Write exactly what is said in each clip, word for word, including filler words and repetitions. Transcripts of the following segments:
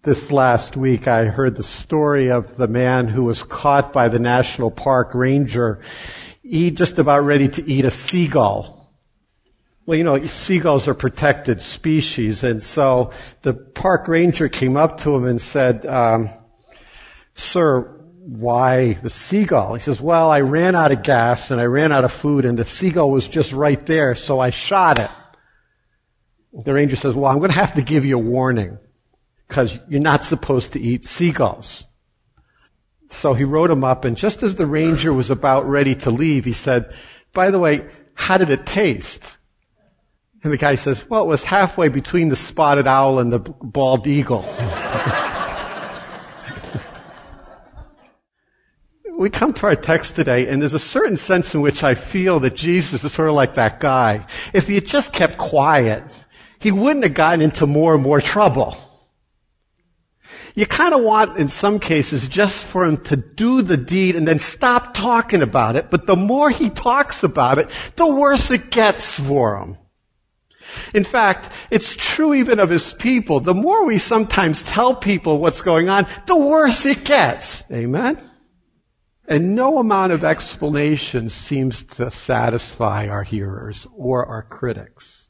This last week I heard the story of the man who was caught by the National Park Ranger eat, just about ready to eat a seagull. Well, you know, seagulls are protected species, and so the park ranger came up to him and said, um, "Sir, why the seagull?" He says, "Well, I ran out of gas and I ran out of food and the seagull was just right there, so I shot it." The ranger says, "Well, I'm going to have to give you a warning because you're not supposed to eat seagulls." So he wrote him up, and just as the ranger was about ready to leave, he said, "By the way, how did it taste?" And the guy says, "Well, it was halfway between the spotted owl and the bald eagle." We come to our text today, and there's a certain sense in which I feel that Jesus is sort of like that guy. If he had just kept quiet, he wouldn't have gotten into more and more trouble. You kind of want, in some cases, just for him to do the deed and then stop talking about it, but the more he talks about it, the worse it gets for him. In fact, it's true even of his people. The more we sometimes tell people what's going on, the worse it gets. Amen? And no amount of explanation seems to satisfy our hearers or our critics.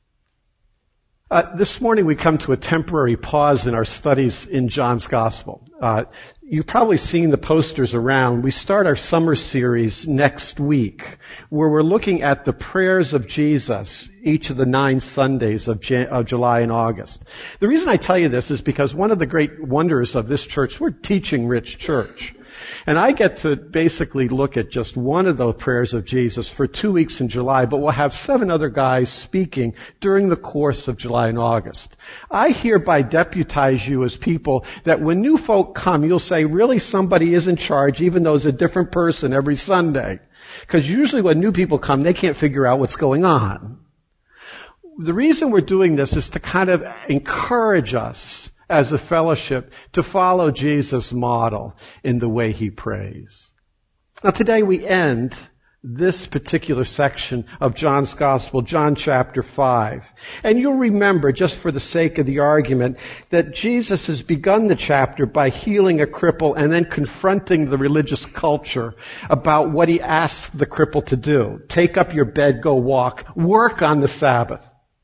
Uh, this morning we come to a temporary pause in our studies in John's Gospel. Uh, you've probably seen the posters around. We start our summer series next week, where we're looking at the prayers of Jesus each of the nine Sundays of, Jan- of July and August. The reason I tell you this is because one of the great wonders of this church, we're a teaching-rich church. And I get to basically look at just one of those prayers of Jesus for two weeks in July, but we'll have seven other guys speaking during the course of July and August. I hereby deputize you as people that when new folk come, you'll say, really somebody is in charge, even though it's a different person every Sunday. Because usually when new people come, they can't figure out what's going on. The reason we're doing this is to kind of encourage us as a fellowship to follow Jesus' model in the way he prays. Now today we end this particular section of John's Gospel, John chapter five. And you'll remember, just for the sake of the argument, that Jesus has begun the chapter by healing a cripple and then confronting the religious culture about what he asked the cripple to do. Take up your bed, go walk, work on the Sabbath.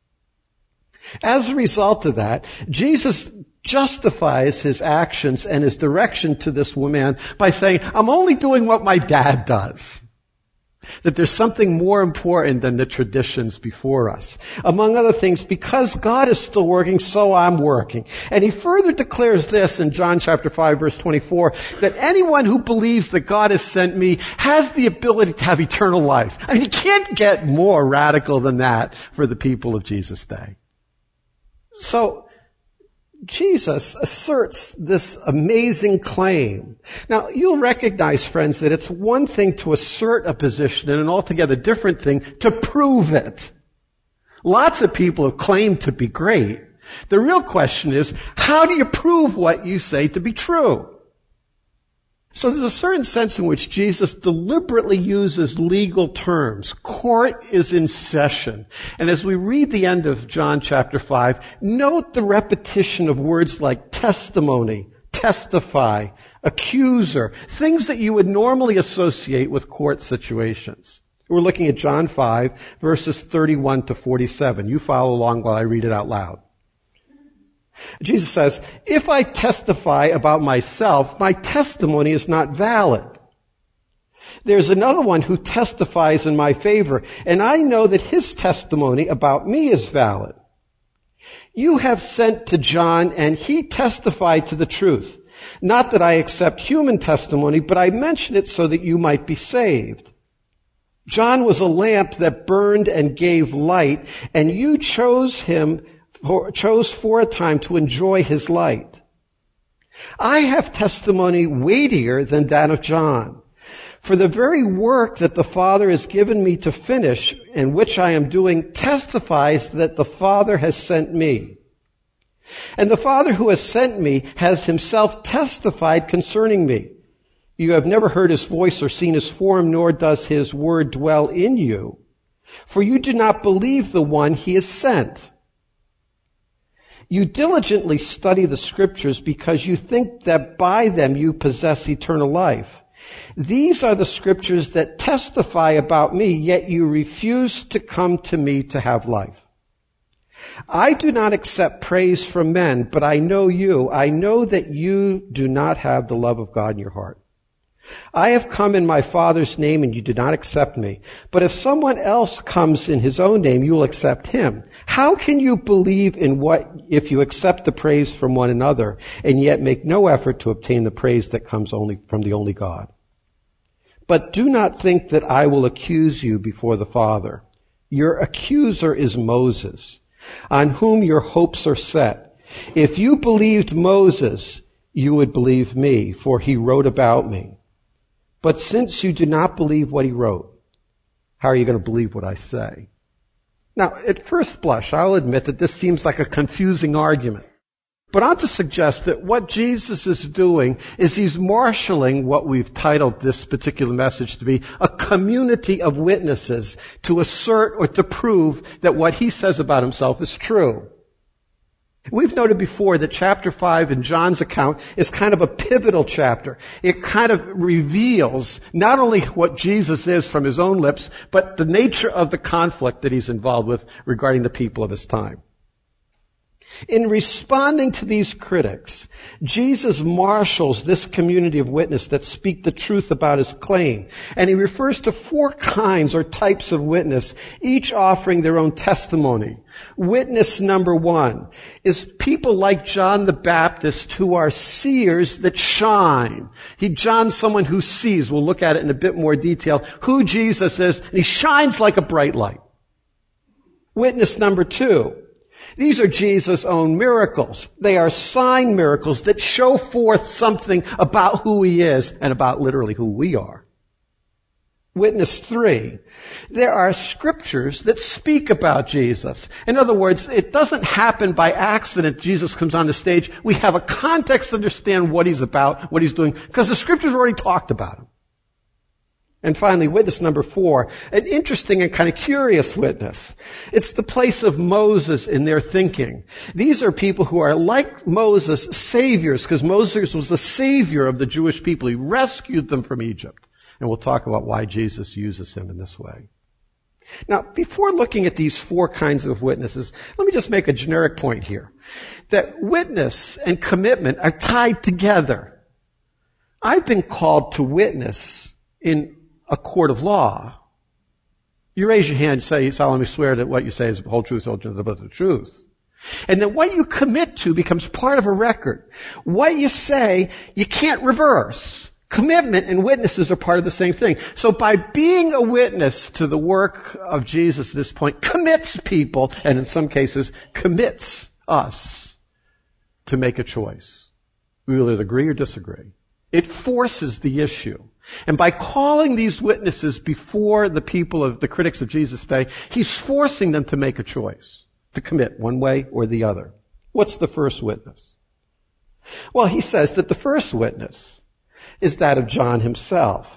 As a result of that, Jesus justifies his actions and his direction to this woman by saying, I'm only doing what my dad does. That there's something more important than the traditions before us. Among other things, because God is still working, so I'm working. And he further declares this in John chapter five, verse twenty-four, that anyone who believes that God has sent me has the ability to have eternal life. I mean, you can't get more radical than that for the people of Jesus' day. So, Jesus asserts this amazing claim. Now, you'll recognize, friends, that it's one thing to assert a position and an altogether different thing to prove it. Lots of people have claimed to be great. The real question is, how do you prove what you say to be true? So there's a certain sense in which Jesus deliberately uses legal terms. Court is in session. And as we read the end of John chapter five, note the repetition of words like testimony, testify, accuser, things that you would normally associate with court situations. We're looking at John five, verses thirty-one to forty-seven. You follow along while I read it out loud. Jesus says, if I testify about myself, my testimony is not valid. There's another one who testifies in my favor, and I know that his testimony about me is valid. You have sent to John, and he testified to the truth. Not that I accept human testimony, but I mention it so that you might be saved. John was a lamp that burned and gave light, and you chose him chose for a time to enjoy his light. I have testimony weightier than that of John. For the very work that the Father has given me to finish, and which I am doing, testifies that the Father has sent me. And the Father who has sent me has himself testified concerning me. You have never heard his voice or seen his form, nor does his word dwell in you. For you do not believe the one he has sent. You diligently study the Scriptures because you think that by them you possess eternal life. These are the Scriptures that testify about me, yet you refuse to come to me to have life. I do not accept praise from men, but I know you. I know that you do not have the love of God in your heart. I have come in my Father's name, and you do not accept me. But if someone else comes in his own name, you will accept him. How can you believe in what if you accept the praise from one another, and yet make no effort to obtain the praise that comes only from the only God? But do not think that I will accuse you before the Father. Your accuser is Moses, on whom your hopes are set. If you believed Moses, you would believe me, for he wrote about me. But since you do not believe what he wrote, how are you going to believe what I say? Now, at first blush, I'll admit that this seems like a confusing argument. But I want to suggest that what Jesus is doing is he's marshaling what we've titled this particular message to be a community of witnesses to assert or to prove that what he says about himself is true. We've noted before that chapter five in John's account is kind of a pivotal chapter. It kind of reveals not only what Jesus is from his own lips, but the nature of the conflict that he's involved with regarding the people of his time. In responding to these critics, Jesus marshals this community of witnesses that speak the truth about his claim. And he refers to four kinds or types of witness, each offering their own testimony. Witness number one is people like John the Baptist who are seers that shine. He, John's someone who sees. We'll look at it in a bit more detail. Who Jesus is, and he shines like a bright light. Witness number two. These are Jesus' own miracles. They are sign miracles that show forth something about who he is and about literally who we are. Witness three. There are scriptures that speak about Jesus. In other words, it doesn't happen by accident. Jesus comes on the stage. We have a context to understand what he's about, what he's doing, because the scriptures already talked about him. And finally, witness number four, an interesting and kind of curious witness. It's the place of Moses in their thinking. These are people who are like Moses, saviors, because Moses was the savior of the Jewish people. He rescued them from Egypt. And we'll talk about why Jesus uses him in this way. Now, before looking at these four kinds of witnesses, let me just make a generic point here. That witness and commitment are tied together. I've been called to witness in a court of law. You raise your hand and say, you solemnly swear that what you say is the whole truth, whole truth, but the truth. And then what you commit to becomes part of a record. What you say, you can't reverse. Commitment and witnesses are part of the same thing. So by being a witness to the work of Jesus at this point, commits people, and in some cases, commits us to make a choice. We will either agree or disagree. It forces the issue. And by calling these witnesses before the people of the critics of Jesus' day, he's forcing them to make a choice, to commit one way or the other. What's the first witness? Well, he says that the first witness is that of John himself.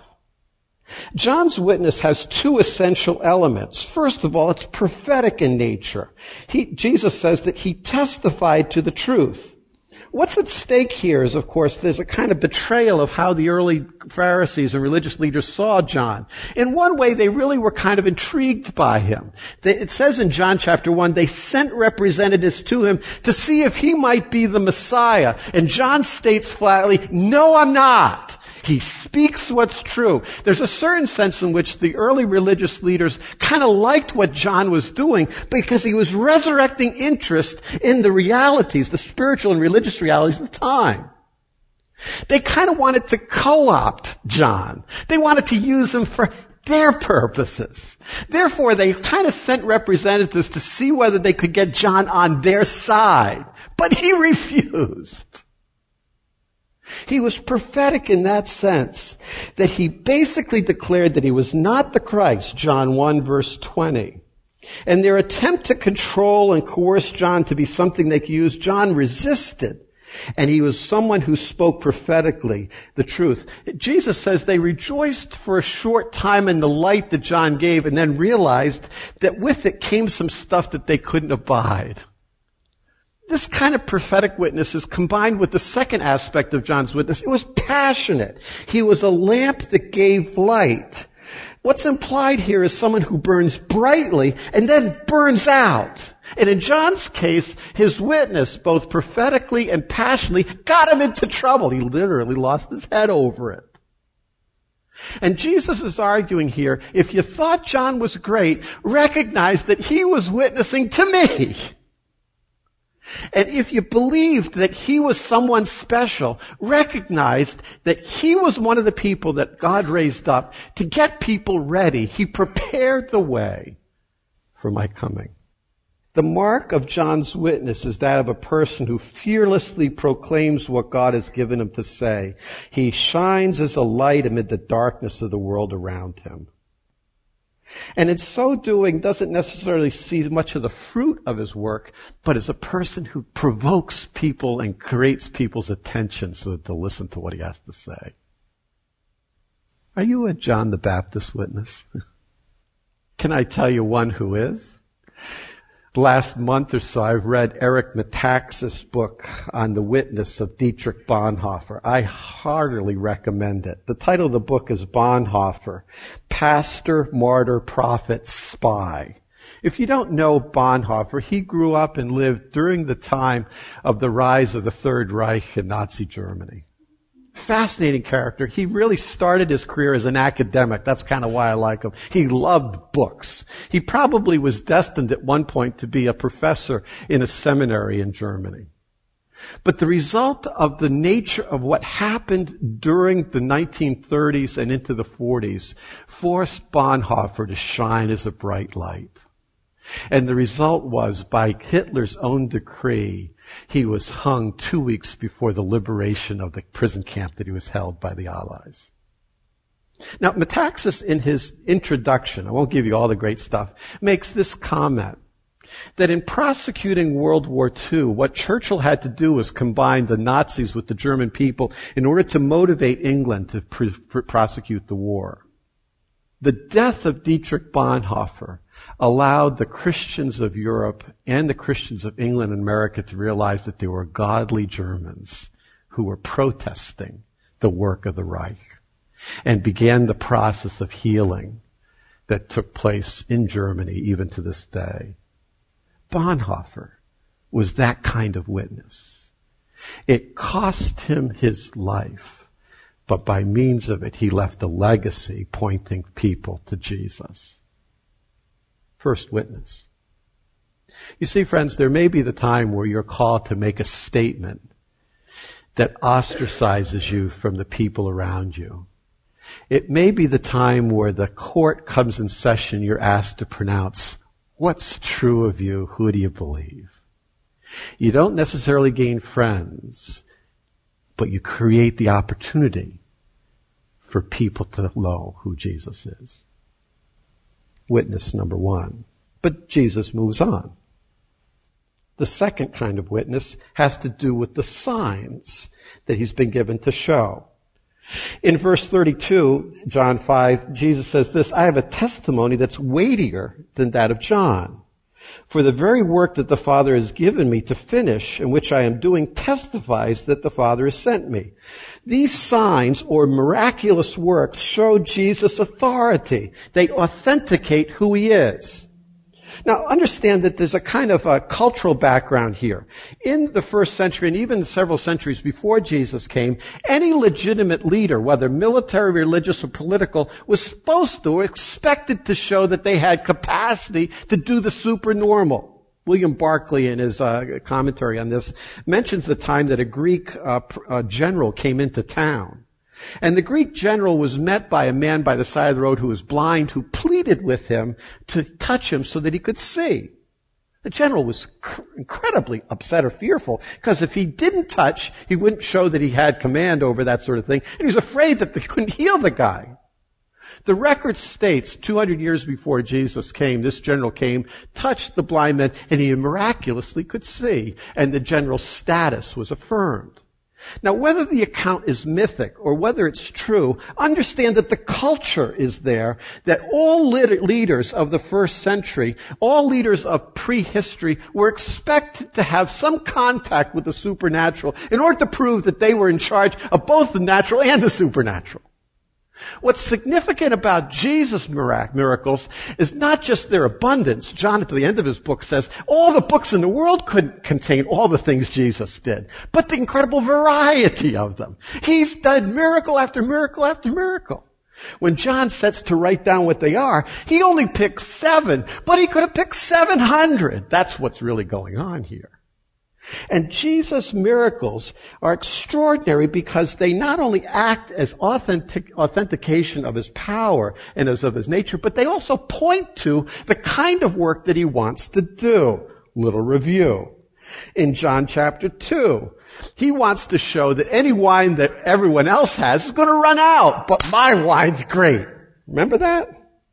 John's witness has two essential elements. First of all, it's prophetic in nature. He, Jesus says that he testified to the truth. What's at stake here is, of course, there's a kind of betrayal of how the early Pharisees and religious leaders saw John. In one way, they really were kind of intrigued by him. They, it says in John chapter one, they sent representatives to him to see if he might be the Messiah. And John states flatly, no, I'm not. He speaks what's true. There's a certain sense in which the early religious leaders kind of liked what John was doing because he was resurrecting interest in the realities, the spiritual and religious realities of the time. They kind of wanted to co-opt John. They wanted to use him for their purposes. Therefore, they kind of sent representatives to see whether they could get John on their side. But he refused. He was prophetic in that sense, that he basically declared that he was not the Christ, John one verse twenty. And their attempt to control and coerce John to be something they could use, John resisted. And he was someone who spoke prophetically the truth. Jesus says they rejoiced for a short time in the light that John gave and then realized that with it came some stuff that they couldn't abide. This kind of prophetic witness is combined with the second aspect of John's witness. It was passionate. He was a lamp that gave light. What's implied here is someone who burns brightly and then burns out. And in John's case, his witness, both prophetically and passionately, got him into trouble. He literally lost his head over it. And Jesus is arguing here, if you thought John was great, recognize that he was witnessing to me. And if you believed that he was someone special, recognized that he was one of the people that God raised up to get people ready. He prepared the way for my coming. The mark of John's witness is that of a person who fearlessly proclaims what God has given him to say. He shines as a light amid the darkness of the world around him. And in so doing, doesn't necessarily see much of the fruit of his work, but is a person who provokes people and creates people's attention so that they'll listen to what he has to say. Are you a John the Baptist witness? Can I tell you one who is? Last month or so, I've read Eric Metaxas' book on the witness of Dietrich Bonhoeffer. I heartily recommend it. The title of the book is Bonhoeffer, Pastor, Martyr, Prophet, Spy. If you don't know Bonhoeffer, he grew up and lived during the time of the rise of the Third Reich in Nazi Germany. Fascinating character. He really started his career as an academic. That's kind of why I like him. He loved books. He probably was destined at one point to be a professor in a seminary in Germany. But the result of the nature of what happened during the nineteen thirties and into the forties forced Bonhoeffer to shine as a bright light. And the result was, by Hitler's own decree, he was hung two weeks before the liberation of the prison camp that he was held by the Allies. Now, Metaxas, in his introduction, I won't give you all the great stuff, makes this comment, that in prosecuting World War Two, what Churchill had to do was combine the Nazis with the German people in order to motivate England to pr- pr- prosecute the war. The death of Dietrich Bonhoeffer allowed the Christians of Europe and the Christians of England and America to realize that they were godly Germans who were protesting the work of the Reich, and began the process of healing that took place in Germany even to this day. Bonhoeffer was that kind of witness. It cost him his life, but by means of it he left a legacy pointing people to Jesus. First witness. You see, friends, there may be the time where you're called to make a statement that ostracizes you from the people around you. It may be the time where the court comes in session, you're asked to pronounce, what's true of you? Who do you believe? You don't necessarily gain friends, but you create the opportunity for people to know who Jesus is. Witness number one. But Jesus moves on. The second kind of witness has to do with the signs that he's been given to show. In verse thirty-two, John five, Jesus says this, I have a testimony that's weightier than that of John. For the very work that the Father has given me to finish, and which I am doing, testifies that the Father has sent me. These signs or miraculous works show Jesus' authority. They authenticate who he is. Now, understand that there's a kind of a cultural background here. In the first century, and even several centuries before Jesus came, any legitimate leader, whether military, religious, or political, was supposed to, or expected to show that they had capacity to do the supernormal. William Barclay, in his uh, commentary on this, mentions the time that a Greek uh, uh, general came into town. And the Greek general was met by a man by the side of the road who was blind, who pleaded with him to touch him so that he could see. The general was cr- incredibly upset or fearful, because if he didn't touch, he wouldn't show that he had command over that sort of thing. And he was afraid that they couldn't heal the guy. The record states two hundred years before Jesus came, this general came, touched the blind man, and he miraculously could see. And the general's status was affirmed. Now, whether the account is mythic or whether it's true, understand that the culture is there, that all lit- leaders of the first century, all leaders of prehistory, were expected to have some contact with the supernatural in order to prove that they were in charge of both the natural and the supernatural. What's significant about Jesus' miracles is not just their abundance. John, at the end of his book, says all the books in the world couldn't contain all the things Jesus did, but the incredible variety of them. He's done miracle after miracle after miracle. When John sets to write down what they are, he only picks seven, but he could have picked seven hundred. That's what's really going on here. And Jesus' miracles are extraordinary because they not only act as authentic, authentication of his power and as of his nature, but they also point to the kind of work that he wants to do. Little review. In John chapter two, he wants to show that any wine that everyone else has is going to run out, but my wine's great. Remember that?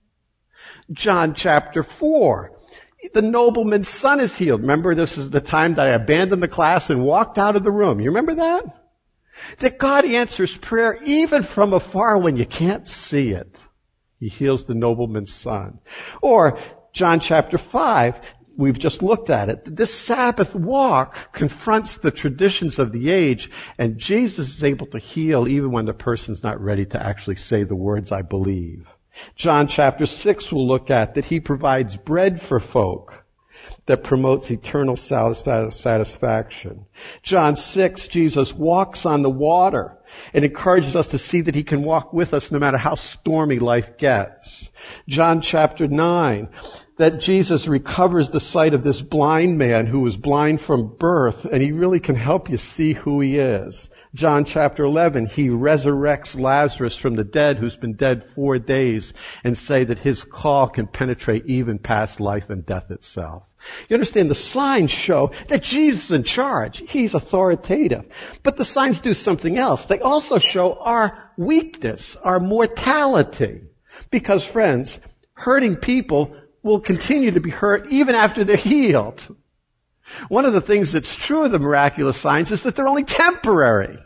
John chapter four. The nobleman's son is healed. Remember, this is the time that I abandoned the class and walked out of the room. You remember that? That God answers prayer even from afar when you can't see it. He heals the nobleman's son. Or John chapter five, we've just looked at it. This Sabbath walk confronts the traditions of the age, and Jesus is able to heal even when the person's not ready to actually say the words, I believe. John chapter six we'll look at that he provides bread for folk that promotes eternal satisfaction. John six, Jesus walks on the water and encourages us to see that he can walk with us no matter how stormy life gets. John chapter nine, that Jesus recovers the sight of this blind man who was blind from birth, and he really can help you see who he is. John chapter eleven, he resurrects Lazarus from the dead who's been dead four days and say that his call can penetrate even past life and death itself. You understand, the signs show that Jesus is in charge. He's authoritative. But the signs do something else. They also show our weakness, our mortality. Because, friends, hurting people will continue to be hurt even after they're healed. One of the things that's true of the miraculous signs is that they're only temporary.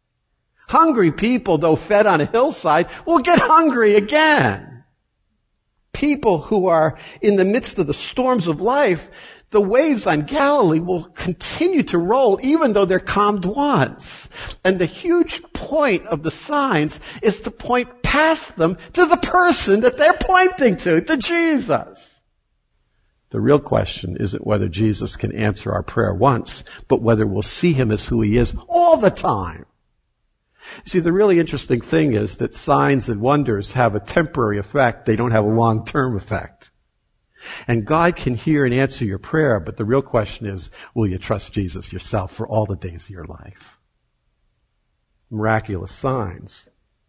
Hungry people, though fed on a hillside, will get hungry again. People who are in the midst of the storms of life, the waves on Galilee will continue to roll even though they're calmed once. And the huge point of the signs is to point past them to the person that they're pointing to, to Jesus. The real question isn't whether Jesus can answer our prayer once, but whether we'll see him as who he is all the time. See, the really interesting thing is that signs and wonders have a temporary effect. They don't have a long-term effect. And God can hear and answer your prayer, but the real question is, will you trust Jesus yourself for all the days of your life? Miraculous signs.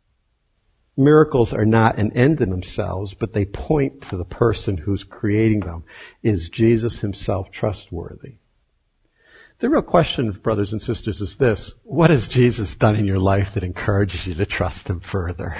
Miracles are not an end in themselves, but they point to the person who's creating them. Is Jesus himself trustworthy? The real question, brothers and sisters, is this. What has Jesus done in your life that encourages you to trust him further?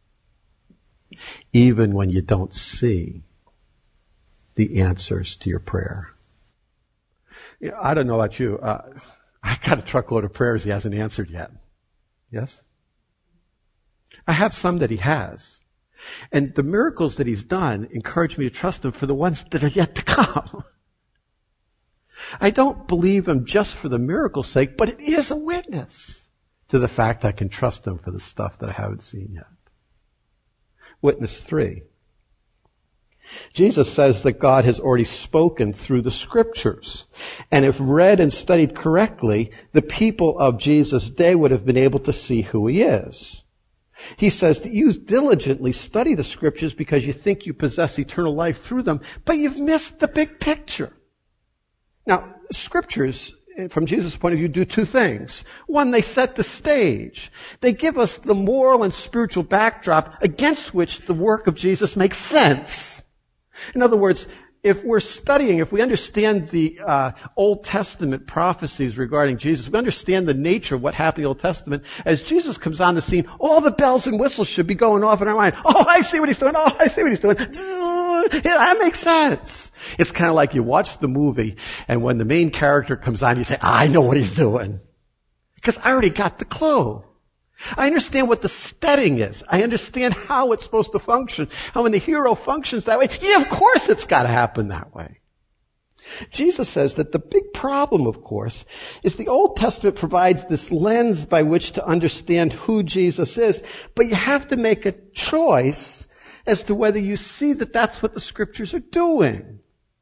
Even when you don't see the answers to your prayer. You know, I don't know about you. Uh, I got a truckload of prayers he hasn't answered yet. Yes? I have some that he has. And the miracles that he's done encourage me to trust him for the ones that are yet to come. I don't believe him just for the miracle's sake, but it is a witness to the fact I can trust him for the stuff that I haven't seen yet. Witness three. Jesus says that God has already spoken through the scriptures. And if read and studied correctly, the people of Jesus' day would have been able to see who he is. He says that you diligently study the scriptures because you think you possess eternal life through them, but you've missed the big picture. Now, scriptures, from Jesus' point of view, do two things. One, they set the stage. They give us the moral and spiritual backdrop against which the work of Jesus makes sense. In other words, if we're studying, if we understand the uh, Old Testament prophecies regarding Jesus, we understand the nature of what happened in the Old Testament, as Jesus comes on the scene, all the bells and whistles should be going off in our mind. Oh, I see what he's doing. Oh, I see what he's doing. Yeah, that makes sense. It's kind of like you watch the movie, and when the main character comes on, you say, I know what he's doing. because I already got the clue. I understand what the setting is. I understand how it's supposed to function. How when the hero functions that way, yeah, of course it's got to happen that way. Jesus says that the big problem, of course, is the Old Testament provides this lens by which to understand who Jesus is, but you have to make a choice as to whether you see that that's what the Scriptures are doing.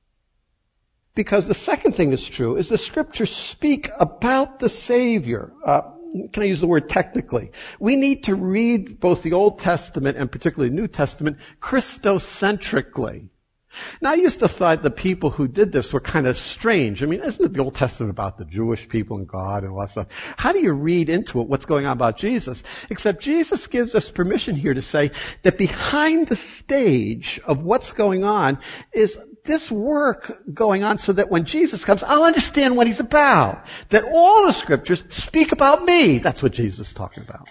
Because the second thing that's true is the Scriptures speak about the Savior. Uh, can I use the word technically? We need to read both the Old Testament and particularly the New Testament Christocentrically. Now, I used to thought the people who did this were kind of strange. I mean, isn't it the Old Testament about the Jewish people and God and all that stuff? How do you read into it what's going on about Jesus? Except Jesus gives us permission here to say that behind the stage of what's going on is this work going on so that when Jesus comes, I'll understand what he's about. That all the Scriptures speak about me. That's what Jesus is talking about.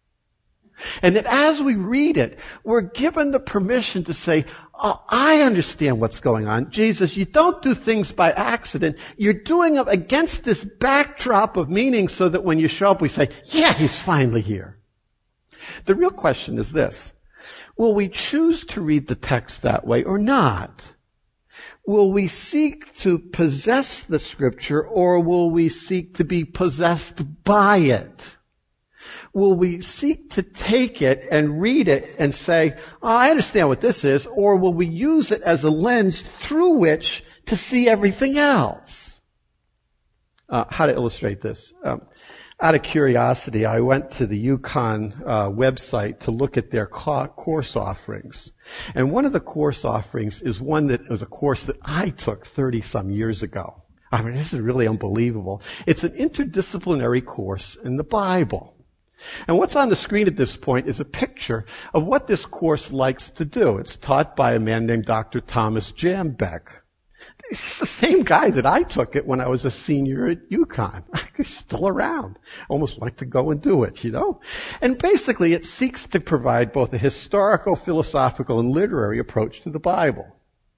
And that as we read it, we're given the permission to say, oh, I understand what's going on. Jesus, you don't do things by accident. You're doing them against this backdrop of meaning so that when you show up, we say, yeah, he's finally here. The real question is this. Will we choose to read the text that way or not? Will we seek to possess the Scripture or will we seek to be possessed by it? Will we seek to take it and read it and say, oh, I understand what this is, or will we use it as a lens through which to see everything else? Uh, how to illustrate this? Um, out of curiosity, I went to the UConn uh, website to look at their co- course offerings. And one of the course offerings is one that was a course that I took thirty-some years ago. I mean, this is really unbelievable. It's an interdisciplinary course in the Bible. And what's on the screen at this point is a picture of what this course likes to do. It's taught by a man named Doctor Thomas Jambeck. He's the same guy that I took it when I was a senior at UConn. He's still around. Almost like to go and do it, you know? And basically it seeks to provide both a historical, philosophical, and literary approach to the Bible.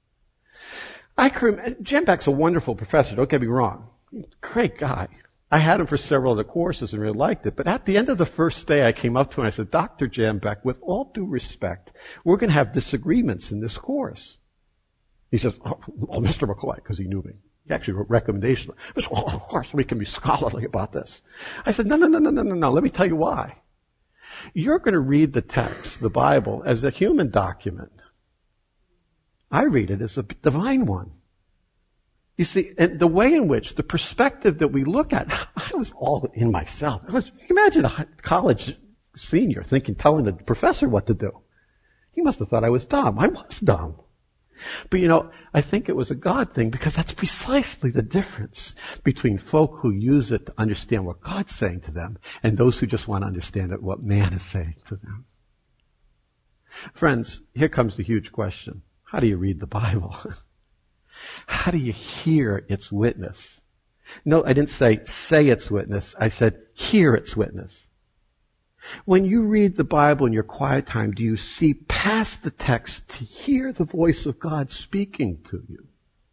I can, Jambeck's a wonderful professor, don't get me wrong. Great guy. I had him for several of the courses and really liked it. But at the end of the first day, I came up to him and I said, Doctor Jambeck, with all due respect, we're going to have disagreements in this course. He says, oh, well, Mister McCoy, because he knew me. He actually wrote recommendations. I said, oh, of course, we can be scholarly about this. I said, no, no, no, no, no, no, no. Let me tell you why. You're going to read the text, the Bible, as a human document. I read it as a divine one. You see, and the way in which, the perspective that we look at, I was all in myself. I was, imagine a college senior thinking, telling the professor what to do. He must have thought I was dumb. I was dumb. But you know, I think it was a God thing because that's precisely the difference between folk who use it to understand what God's saying to them and those who just want to understand it, what man is saying to them. Friends, here comes the huge question. How do you read the Bible? How do you hear its witness? No, I didn't say, say its witness. I said, hear its witness. When you read the Bible in your quiet time, do you see past the text to hear the voice of God speaking to you?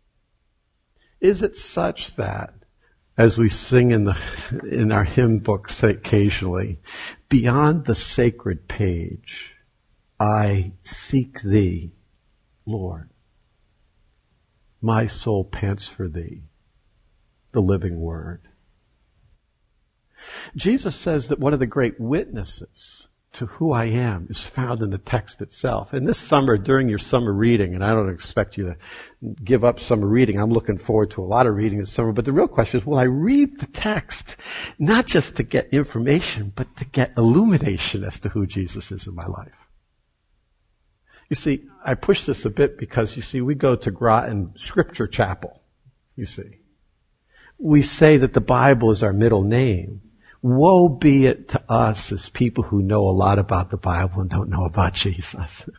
Is it such that, as we sing in the in our hymn books occasionally, beyond the sacred page, I seek thee, Lord. My soul pants for thee, the living word. Jesus says that one of the great witnesses to who I am is found in the text itself. And this summer, during your summer reading, and I don't expect you to give up summer reading, I'm looking forward to a lot of reading this summer, but the real question is, will I read the text not just to get information, but to get illumination as to who Jesus is in my life? You see, I push this a bit because, you see, we go to Groton Scripture Chapel, you see. We say that the Bible is our middle name. Woe be it to us as people who know a lot about the Bible and don't know about Jesus.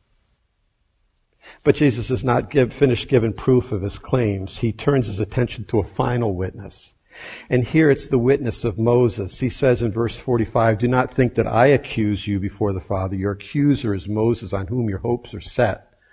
But Jesus is not give, finished giving proof of his claims. He turns his attention to a final witness. And here it's the witness of Moses. He says in verse forty-five, do not think that I accuse you before the Father. Your accuser is Moses, on whom your hopes are set.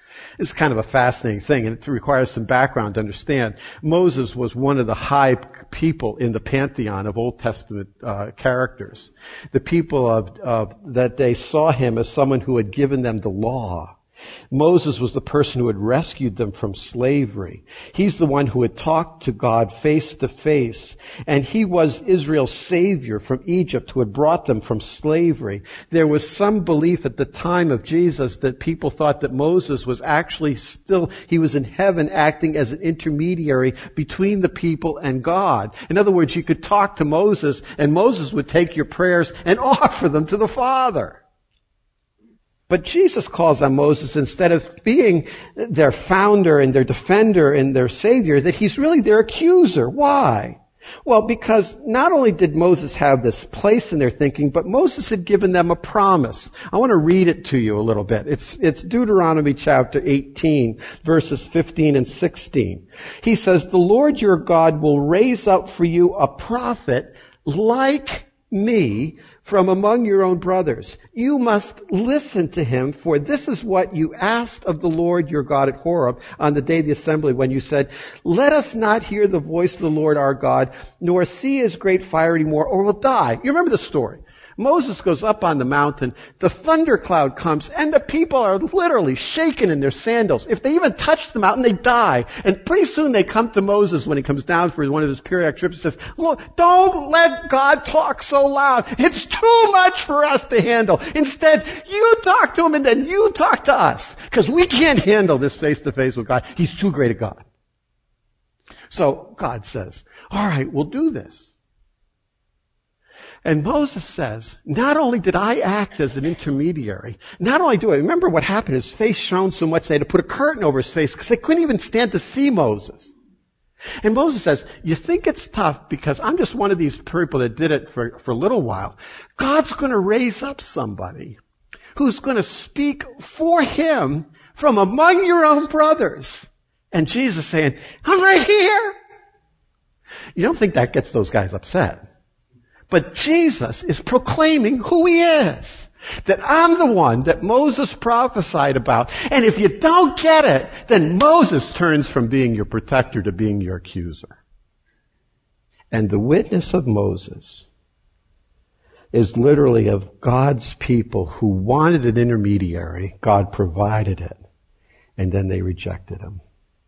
This is kind of a fascinating thing, and it requires some background to understand. Moses was one of the high people in the pantheon of Old Testament uh, characters. The people of, of that they saw him as someone who had given them the law. Moses was the person who had rescued them from slavery. He's the one who had talked to God face to face. And he was Israel's savior from Egypt who had brought them from slavery. There was some belief at the time of Jesus that people thought that Moses was actually still, he was in heaven acting as an intermediary between the people and God. In other words, you could talk to Moses and Moses would take your prayers and offer them to the Father. But Jesus calls on Moses, instead of being their founder and their defender and their savior, that he's really their accuser. Why? Well, because not only did Moses have this place in their thinking, but Moses had given them a promise. I want to read it to you a little bit. It's, it's Deuteronomy chapter eighteen, verses fifteen and sixteen. He says, "The Lord your God will raise up for you a prophet like me from among your own brothers. You must listen to him, for this is what you asked of the Lord your God at Horeb on the day of the assembly, when you said, 'Let us not hear the voice of the Lord our God, nor see his great fire anymore, or we'll die.'" You remember the story. Moses goes up on the mountain, the thundercloud comes, and the people are literally shaken in their sandals. If they even touch the mountain, they die. And pretty soon they come to Moses when he comes down for one of his periodic trips and says, "Look, don't let God talk so loud. It's too much for us to handle. Instead, you talk to him and then you talk to us. Because we can't handle this face-to-face with God. He's too great a God." So God says, "All right, we'll do this." And Moses says, not only did I act as an intermediary, not only do I, remember what happened, his face shone so much they had to put a curtain over his face because they couldn't even stand to see Moses. And Moses says, "You think it's tough because I'm just one of these people that did it for, for a little while. God's going to raise up somebody who's going to speak for him from among your own brothers." And Jesus saying, "I'm right here." You don't think that gets those guys upset. But Jesus is proclaiming who he is. That I'm the one that Moses prophesied about. And if you don't get it, then Moses turns from being your protector to being your accuser. And the witness of Moses is literally of God's people who wanted an intermediary. God provided it. And then they rejected him.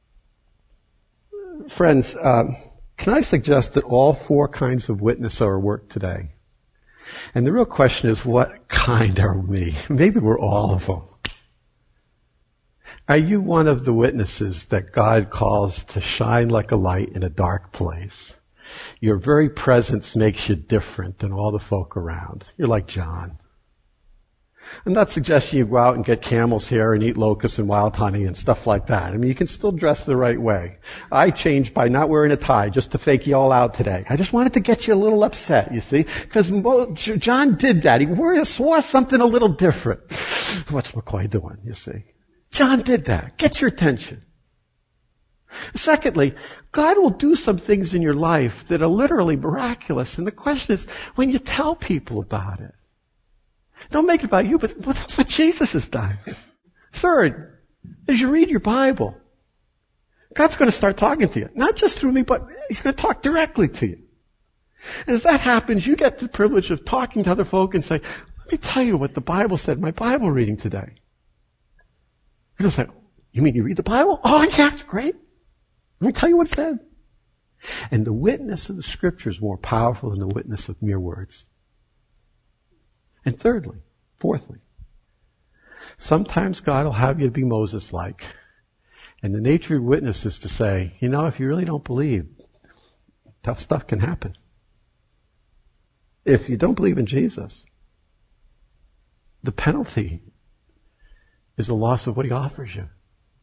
Friends, um, can I suggest that all four kinds of witness are at work today? And the real question is, what kind are we? Maybe we're all of them. Are you one of the witnesses that God calls to shine like a light in a dark place? Your very presence makes you different than all the folk around. You're like John. I'm not suggesting you go out and get camel's hair and eat locusts and wild honey and stuff like that. I mean, you can still dress the right way. I changed by not wearing a tie just to fake you all out today. I just wanted to get you a little upset, you see, because John did that. He wore, swore something a little different. What's McCoy doing, you see? John did that. Get your attention. Secondly, God will do some things in your life that are literally miraculous. And the question is, when you tell people about it, don't make it about you, but that's what Jesus has done. Third, as you read your Bible, God's going to start talking to you. Not just through me, but he's going to talk directly to you. And as that happens, you get the privilege of talking to other folk and say, "Let me tell you what the Bible said in my Bible reading today." And they'll say, "You mean you read the Bible?" "Oh, yeah, it's great. Let me tell you what it said." And the witness of the Scripture is more powerful than the witness of mere words. And thirdly, fourthly, sometimes God will have you to be Moses-like. And the nature of witness is to say, you know, if you really don't believe, tough stuff can happen. If you don't believe in Jesus, the penalty is the loss of what he offers you.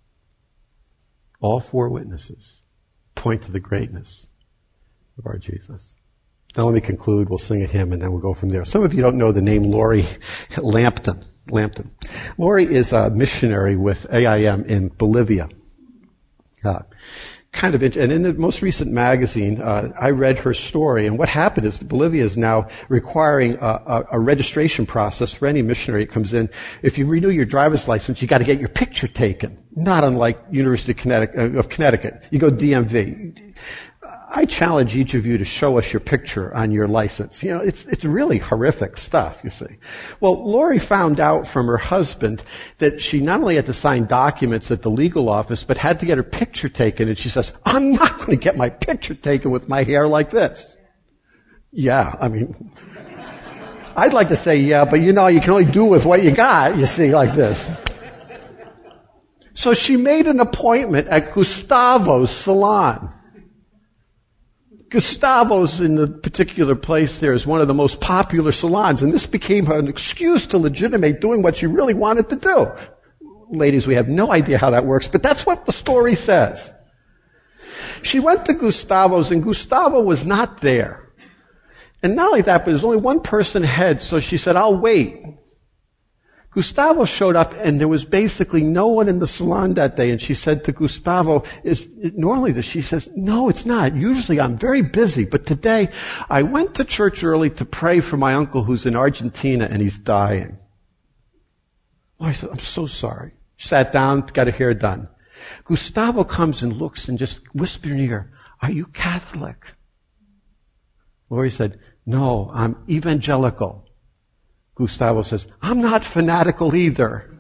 All four witnesses point to the greatness of our Jesus. Now let me conclude. We'll sing a hymn and then we'll go from there. Some of you don't know the name Lori Lampton. Lampton. Lori is a missionary with A I M in Bolivia. Uh, kind of, and in the most recent magazine, uh, I read her story, and what happened is that Bolivia is now requiring a, a, a registration process for any missionary that comes in. If you renew your driver's license, you got to get your picture taken. Not unlike University of Connecticut, of Connecticut. You go D M V. I challenge each of you to show us your picture on your license. You know, it's it's really horrific stuff, you see. Well, Lori found out from her husband that she not only had to sign documents at the legal office, but had to get her picture taken. And she says, I'm not going to get my picture taken with my hair like this. Yeah, I mean, I'd like to say yeah, but you know, you can only do with what you got, you see, like this. So she made an appointment at Gustavo's salon. Gustavo's in the particular place there is one of the most popular salons, and this became an excuse to legitimate doing what she really wanted to do. Ladies, we have no idea how that works, but that's what the story says. She went to Gustavo's, and Gustavo was not there. And not only that, but there's only one person ahead, so she said, I'll wait. Gustavo showed up, and there was basically no one in the salon that day. And she said to Gustavo, "Is normally this?" She says, "No, it's not. Usually I'm very busy, but today I went to church early to pray for my uncle who's in Argentina, and he's dying." Oh, I said, "I'm so sorry." She sat down, got her hair done. Gustavo comes and looks and just whispers in her ear, "Are you Catholic?" Lori said, "No, I'm evangelical." Gustavo says, "I'm not fanatical either."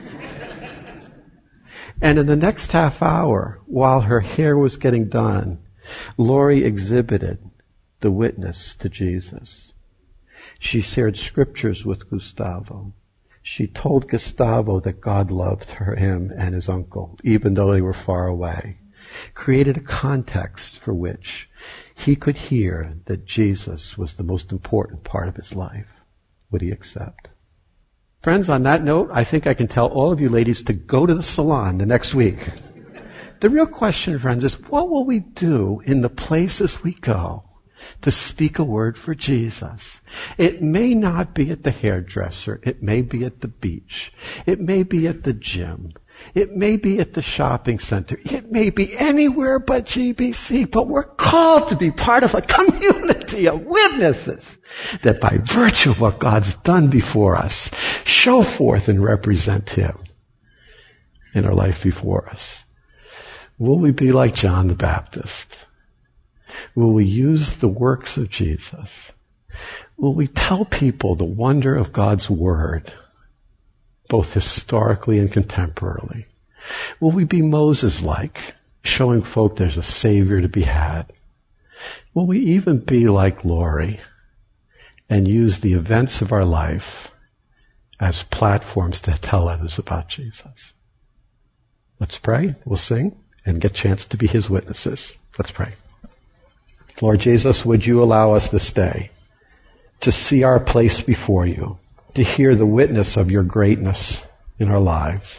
And in the next half hour, while her hair was getting done, Lori exhibited the witness to Jesus. She shared scriptures with Gustavo. She told Gustavo that God loved her, him and his uncle, even though they were far away. Created a context for which he could hear that Jesus was the most important part of his life. Would he accept? Friends, on that note, I think I can tell all of you ladies to go to the salon the next week. The real question, friends, is what will we do in the places we go to speak a word for Jesus? It may not be at the hairdresser. It may be at the beach. It may be at the gym. It may be at the shopping center. It may be anywhere but G B C, but we're called to be part of a community of witnesses that by virtue of what God's done before us, show forth and represent Him in our life before us. Will we be like John the Baptist? Will we use the works of Jesus? Will we tell people the wonder of God's Word, both historically and contemporarily? Will we be Moses-like, showing folk there's a Savior to be had? Will we even be like Lori and use the events of our life as platforms to tell others about Jesus? Let's pray. We'll sing and get a chance to be His witnesses. Let's pray. Lord Jesus, would you allow us this day to see our place before you, to hear the witness of your greatness in our lives.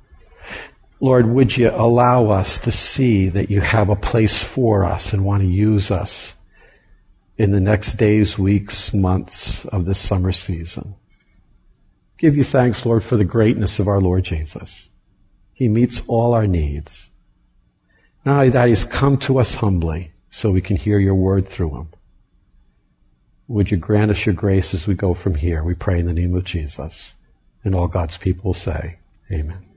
Lord, would you allow us to see that you have a place for us and want to use us in the next days, weeks, months of this summer season. Give you thanks, Lord, for the greatness of our Lord Jesus. He meets all our needs. Not only that, He's come to us humbly so we can hear your word through Him. Would you grant us your grace as we go from here? We pray in the name of Jesus. And all God's people will say, amen.